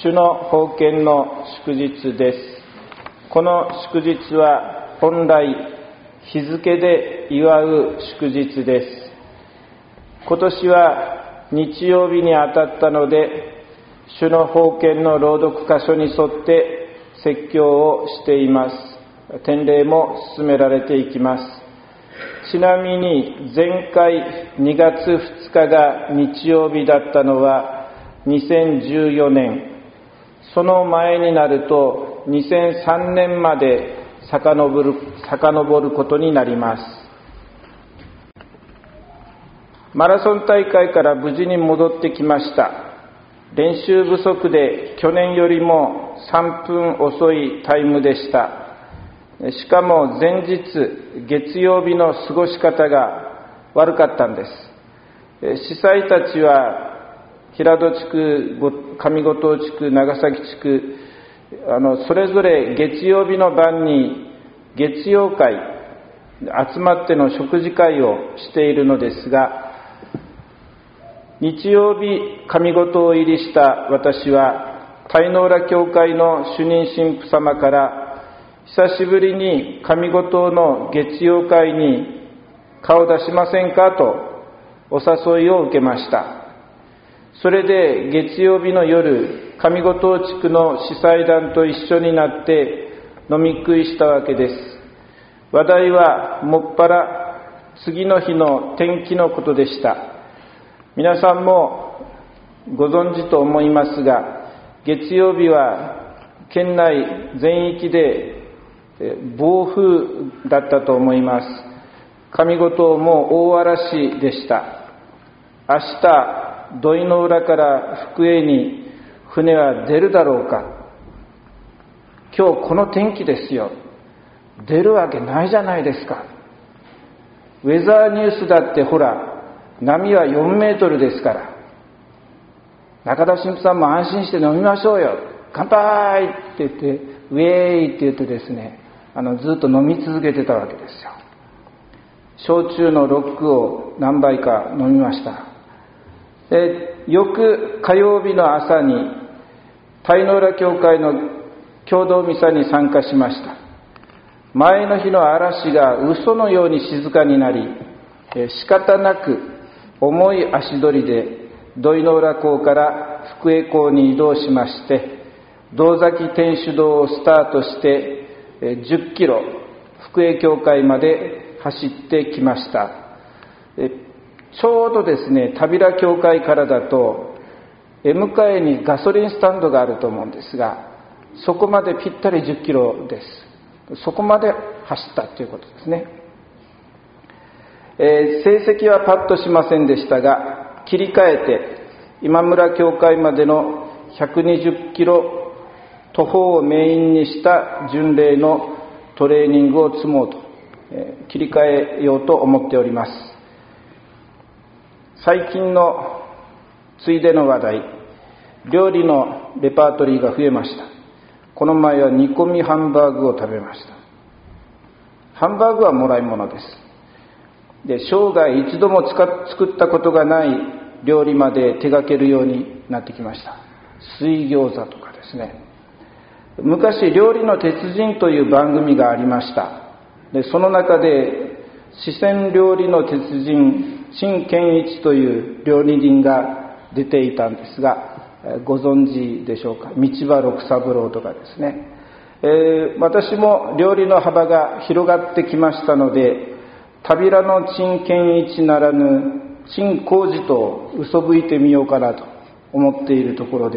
主の奉献の祝日です。この祝日は本来日付で祝う祝日です。今年は日曜日に当たったので、主の奉献の朗読箇所に沿って説教をしています。典礼も進められていきます。ちなみに前回2月2日が日曜日だったのは2014年、その前になると2003年まで遡ることになります。マラソン大会から無事に戻ってきました。練習不足で去年よりも3分遅いタイムでした。しかも前日月曜日の過ごし方が悪かったんです。司祭たちは平戸地区、上五島地区、長崎地区、それぞれ月曜日の晩に月曜会、集まっての食事会をしているのですが、日曜日上五島入りした私は鯛の浦教会の主任神父様から久しぶりに上五島の月曜会に顔出しませんかとお誘いを受けました。それで月曜日の夜、上五島地区の司祭団と一緒になって飲み食いしたわけです。話題はもっぱら次の日の天気のことでした。皆さんもご存知と思いますが、月曜日は県内全域で暴風だったと思います。上五島も大嵐でした。明日土井の浦から福江に船は出るだろうか。今日この天気ですよ。出るわけないじゃないですか。ウェザーニュースだってほら、波は4メートルですから。中田神父さんも安心して飲みましょうよ。乾杯って言って、ウェーイって言ってですね、ずっと飲み続けてたわけですよ。焼酎のロックを何杯か飲みました。翌火曜日の朝に鯛の浦教会の共同ミサに参加しました。前の日の嵐が嘘のように静かになり、仕方なく重い足取りで土井の浦港から福江港に移動しまして、道崎天主堂をスタートして10キロ福江教会まで走ってきました。ちょうどですね、田平教会からだと向かいにガソリンスタンドがあると思うんですが、そこまでぴったり10キロです。そこまで走ったということですね。成績はパッとしませんでしたが、切り替えて今村教会までの120キロ徒歩をメインにした巡礼のトレーニングを積もうと、切り替えようと思っております。最近のついでの話題、料理のレパートリーが増えました。この前は煮込みハンバーグを食べました。ハンバーグはもらい物です。で、生涯一度も作ったことがない料理まで手掛けるようになってきました。水餃子とかですね。昔料理の鉄人という番組がありました。で、その中で四川料理の鉄人陳健一という料理人が出ていたんですが、ご存知でしょうか。道場六三郎とかですね。私も料理の幅が広がってきましたので、田平の陳健一ならぬ陳浩二と嘘吹いてみようかなと思っているところです。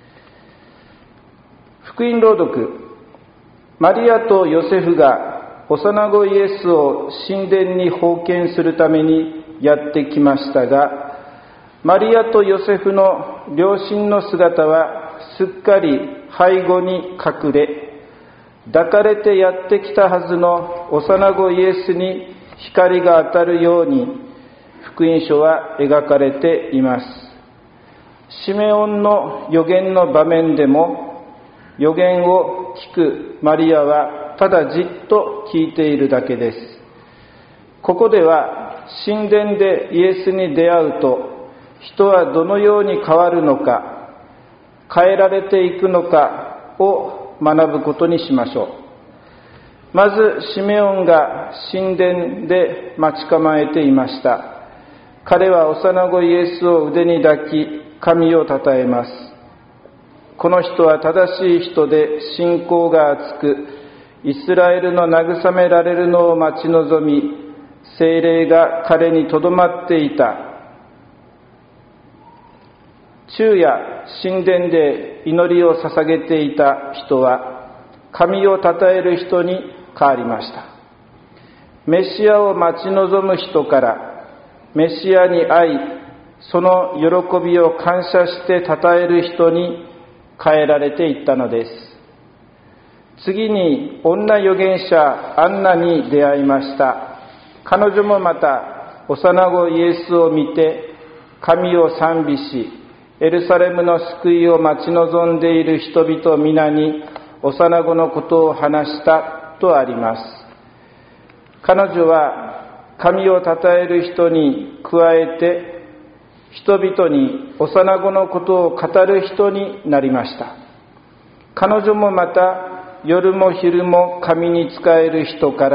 福音朗読、マリアとヨセフが幼子イエスを神殿に奉献するためにやってきましたが、マリアとヨセフの両親の姿はすっかり背後に隠れ、抱かれてやってきたはずの幼子イエスに光が当たるように福音書は描かれています。シメオンの預言の場面でも、預言を聞くマリアはただじっと聞いているだけです。ここでは神殿でイエスに出会うと人はどのように変わるのか、 変えられていくのかを学ぶことにしましょう。まずシメオンが神殿で待ち構えていました。彼は幼子イエスを腕に抱き、神を称えます。この人は正しい人で信仰が厚く、イスラエルの慰められるのを待ち望み、聖霊が彼にとどまっていた。昼夜神殿で祈りを捧げていた人は、神を称える人に変わりました。メシアを待ち望む人から、メシアに会い、その喜びを感謝して称える人に変えられていったのです。次に女預言者アンナに出会いました。彼女もまた幼子イエスを見て神を賛美し、エルサレムの救いを待ち望んでいる人々皆に幼子のことを話したとあります。彼女は神を称える人に加えて、人々に幼子のことを語る人になりました。彼女もまた夜も昼も神に仕える人から、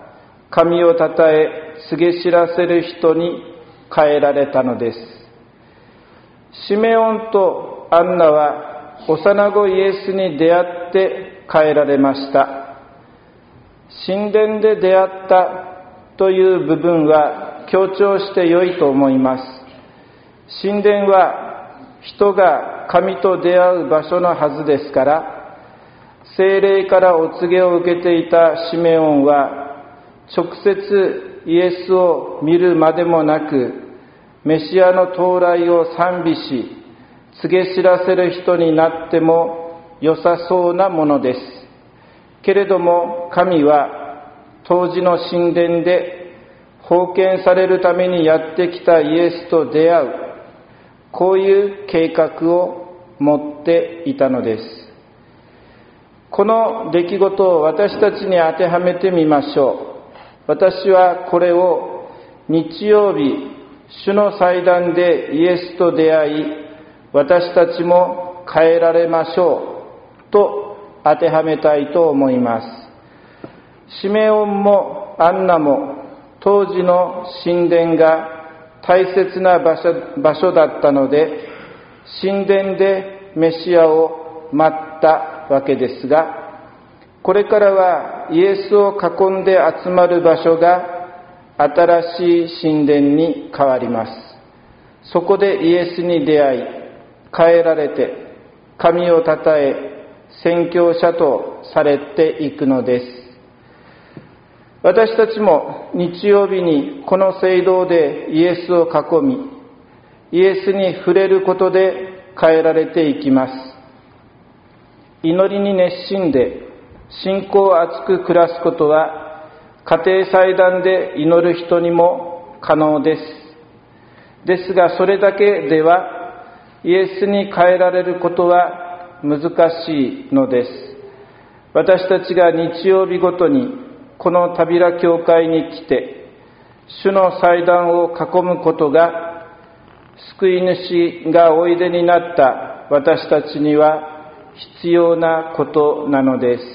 神を称え告げ知らせる人に変えられたのです。シメオンとアンナは幼子イエスに出会って変えられました。神殿で出会ったという部分は強調して良いと思います。神殿は人が神と出会う場所のはずですから、聖霊からお告げを受けていたシメオンは直接イエスを見るまでもなく、メシアの到来を賛美し告げ知らせる人になっても良さそうなものです。けれども神は当時の神殿で封建されるためにやってきたイエスと出会う、こういう計画を持っていたのです。この出来事を私たちに当てはめてみましょう。私はこれを日曜日、主の祭壇でイエスと出会い、私たちも変えられましょうと当てはめたいと思います。シメオンもアンナも当時の神殿が大切な場所だったので、神殿でメシアを待ったわけですが、これからはイエスを囲んで集まる場所が新しい神殿に変わります。そこでイエスに出会い、変えられて神を称え宣教者とされていくのです。私たちも日曜日にこの聖堂でイエスを囲み、イエスに触れることで変えられていきます。祈りに熱心で信仰を厚く暮らすことは家庭祭壇で祈る人にも可能です。ですがそれだけではイエスに変えられることは難しいのです。私たちが日曜日ごとにこのタビラ教会に来て主の祭壇を囲むことが救い主がおいでになった私たちには必要なことなのです。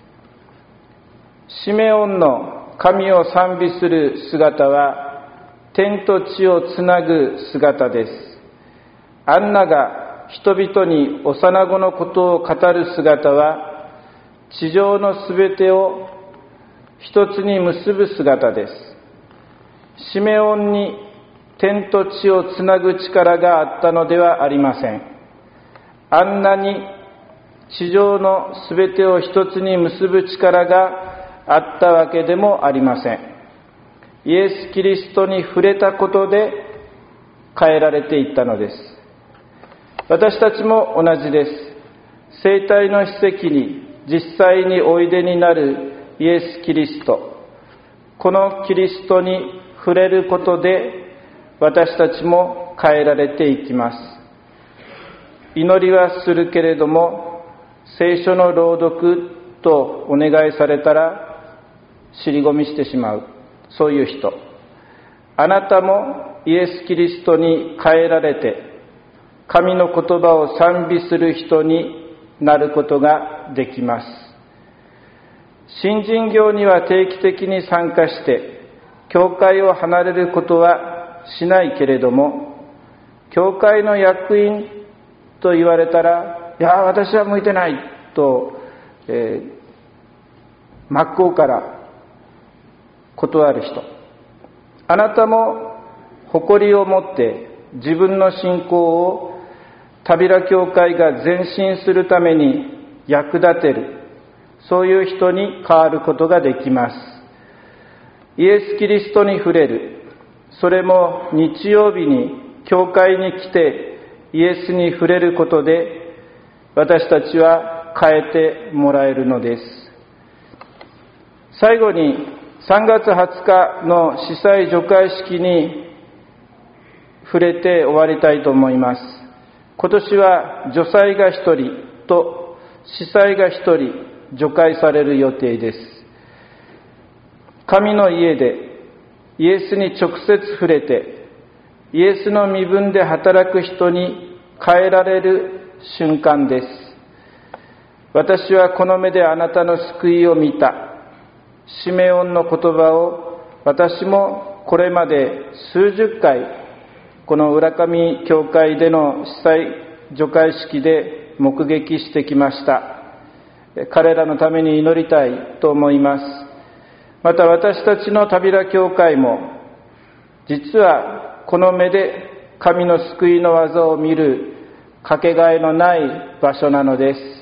シメオンの神を賛美する姿は天と地をつなぐ姿です。アンナが人々に幼子のことを語る姿は地上のすべてを一つに結ぶ姿です。シメオンに天と地をつなぐ力があったのではありません。アンナに地上のすべてを一つに結ぶ力があったわけでもありません。イエス・キリストに触れたことで変えられていったのです。私たちも同じです。聖体の秘跡に実際においでになるイエス・キリスト、このキリストに触れることで私たちも変えられていきます。祈りはするけれども聖書の朗読とお願いされたら尻込みしてしまう、そういう人。あなたもイエス・キリストに変えられて神の言葉を賛美する人になることができます。新人業には定期的に参加して、教会を離れることはしないけれども、教会の役員と言われたら、いや、私は向いてないと、真っ向から断る人。あなたも誇りを持って自分の信仰をタビラ教会が前進するために役立てる、そういう人に変わることができます。イエス・キリストに触れる、それも日曜日に教会に来てイエスに触れることで、私たちは変えてもらえるのです。最後に3月20日の司祭除会式に触れて終わりたいと思います。今年は除祭が1人と司祭が1人除会される予定です。神の家でイエスに直接触れて、イエスの身分で働く人に変えられる瞬間です。私はこの目であなたの救いを見た。シメオンの言葉を私もこれまで数十回、この浦上教会での司祭除会式で目撃してきました。彼らのために祈りたいと思います。また私たちのタビラ教会も、実はこの目で神の救いの技を見るかけがえのない場所なのです。